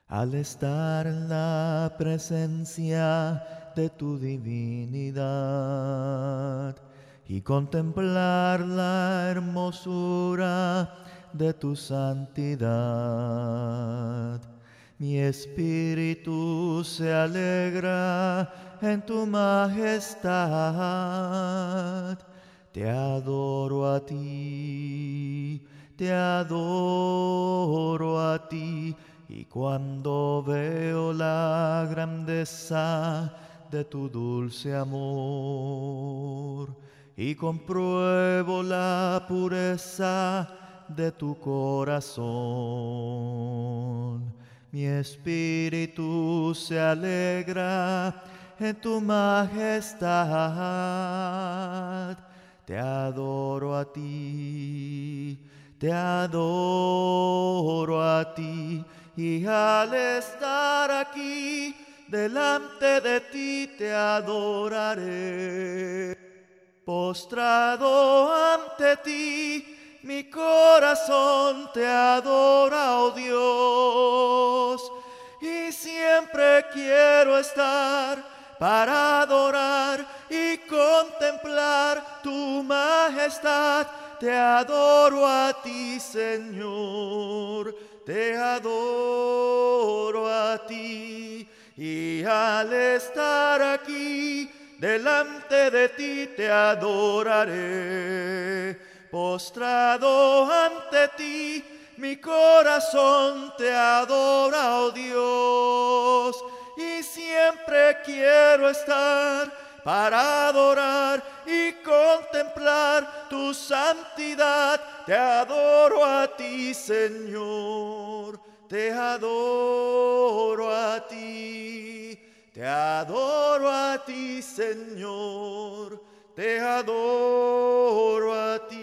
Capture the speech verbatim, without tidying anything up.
Al estar en la presencia de tu divinidad y contemplar la hermosura de tu santidad, mi espíritu se alegra en tu majestad. Te adoro a ti, te adoro a ti, y cuando veo la grandeza de tu dulce amor y compruebo la pureza de tu corazón, mi espíritu se alegra en tu majestad. Te adoro a ti, te adoro a ti, y al estar aquí delante de ti te adoraré. Postrado ante ti, mi corazón te adora, oh Dios, y siempre quiero estar para adorar y contemplar tu majestad. Te adoro a ti, Señor, te adoro a ti, y al estar aquí delante de ti te adoraré. Postrado ante ti, mi corazón te adora, oh Dios, y siempre quiero estar para adorar y contemplar tu santidad. Te adoro a ti, Señor, te adoro a ti, te adoro a ti, Señor, te adoro a ti.